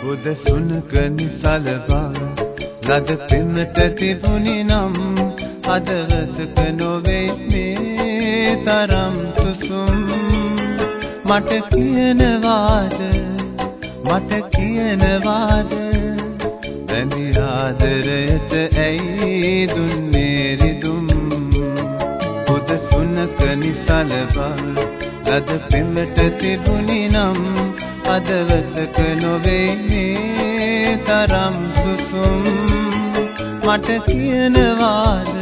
බුද සුනක නිසලවා ලද පෙමට තිබුණි නම් හදවතක නොවේ මේ තරම් සුසුම් මට කියනවාද බැඳි ආදරයට ඇයි දුන්නේ රිදුම් බුද සුනක නිසලවා ලද පෙමට තිබුණි නම් හදවතක නොවේ මේ තරම් සුසුම් මට කියනවාද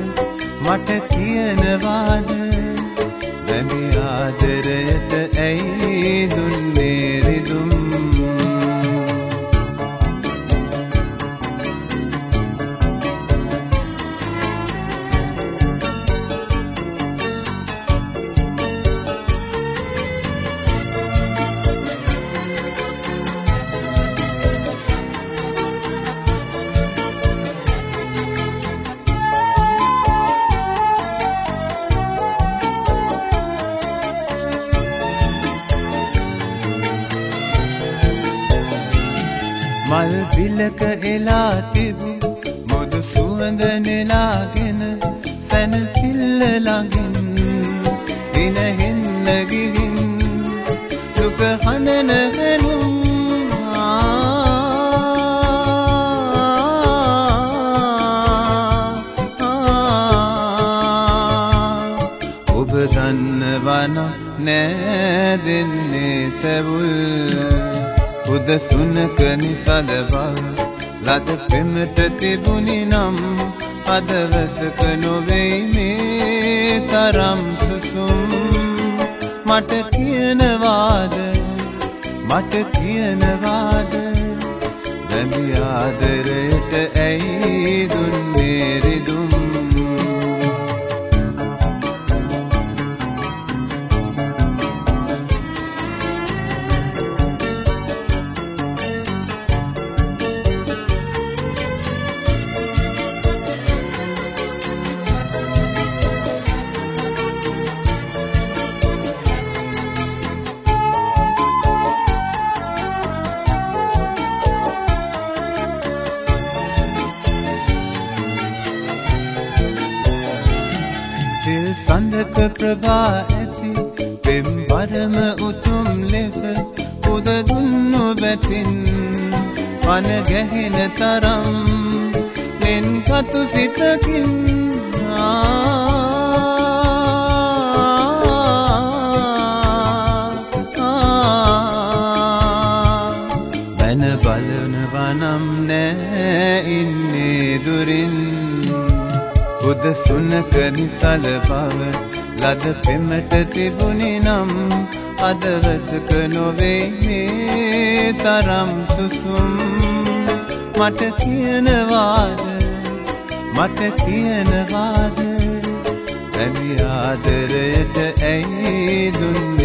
බැඳි ආදරයට ඇයි දුන්නේ රිදුම් මල් විලක එලා තිබු මුදු සුවඳ නෙලාගෙන සැනසිල්ල ළඟින් දිනෙහින්න ගිහින් දුක හඬන හැනුම් ඔබ දන්නවා නෑ දෙන්නේ තැවුල් බුද සුනක නිසලවා ලද පෙමට තිබුණි නම් හදවතක නොවේ මේ තරම් සුසුම් මට කියනවාද බැඳි ආදරයට ඇයි දුන්නේ රිදුම් සිල් සඳක ප්‍රභා ඇති පෙම්බරම උතුම් ලෙස පුද දුන්නු බැතින් පන ගැහෙන තරම් මෙන් කතු සිතකින් බැන බලනවා නම් නෑ ඉන්නේ දුරින් බුද සුනක නිසලවා ලද පෙමට තිබුණි නම් හදවතක නොවේ මේ තරම් සුසුම් මට කියනවාද බැඳි ආදරයට ඇයි දුන්නේ